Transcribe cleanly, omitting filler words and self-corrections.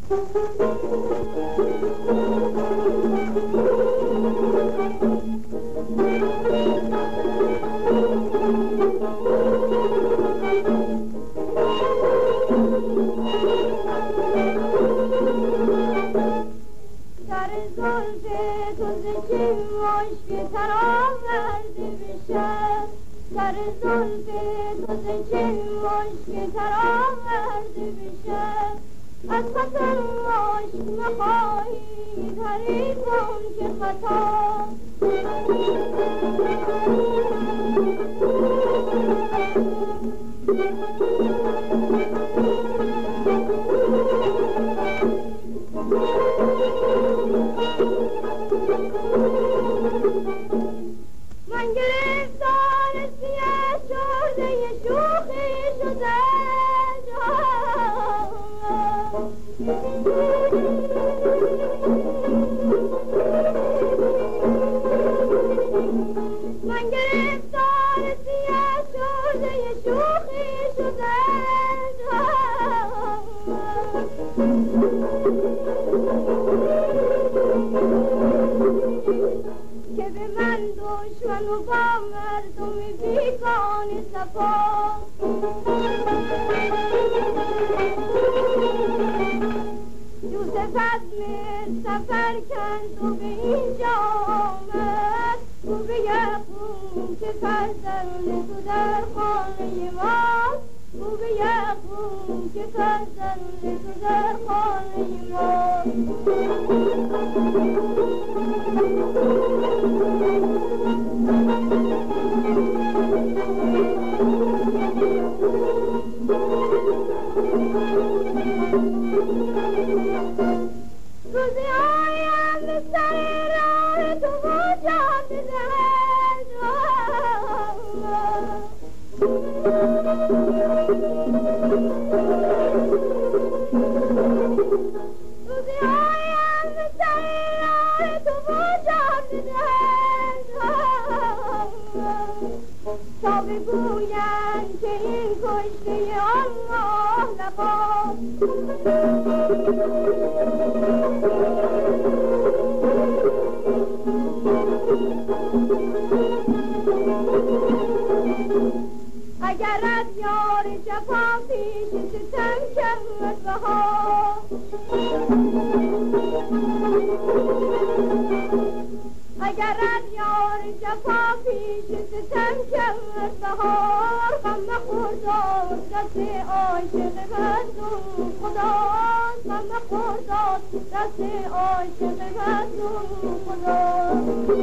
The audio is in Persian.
در زلف تو ز چه مشک تر آورده بشم، در زلف تو ز چه مشک تر آورده بشم. از خطر مشک مخواهی حریفم که خطا، من گرفتار سیه شده شوخی شده من گرفتار سیه شده شوخی شده که به من دشمن و با مردم بیگان صفا. یوسف از مصر سفر کرد و به اینجا آمد، او به یعقوب که فرزند تو در خانه ماست، او به یعقوب که فرزند تو در خانه ماست. روزی آیم به سر راه تو و جان بدهد، روزی آیم به سر راه تو و جان بدهد تا بگویند که این کشته الله لقا. اگر از یار جفا پیش ستم کرد بها، اگر از یار جفا پیش ستم کرد بهار، غم مخورداد دست عاشق مظلوم خداست، غم مخورداد دست عاشق مظلوم خداست.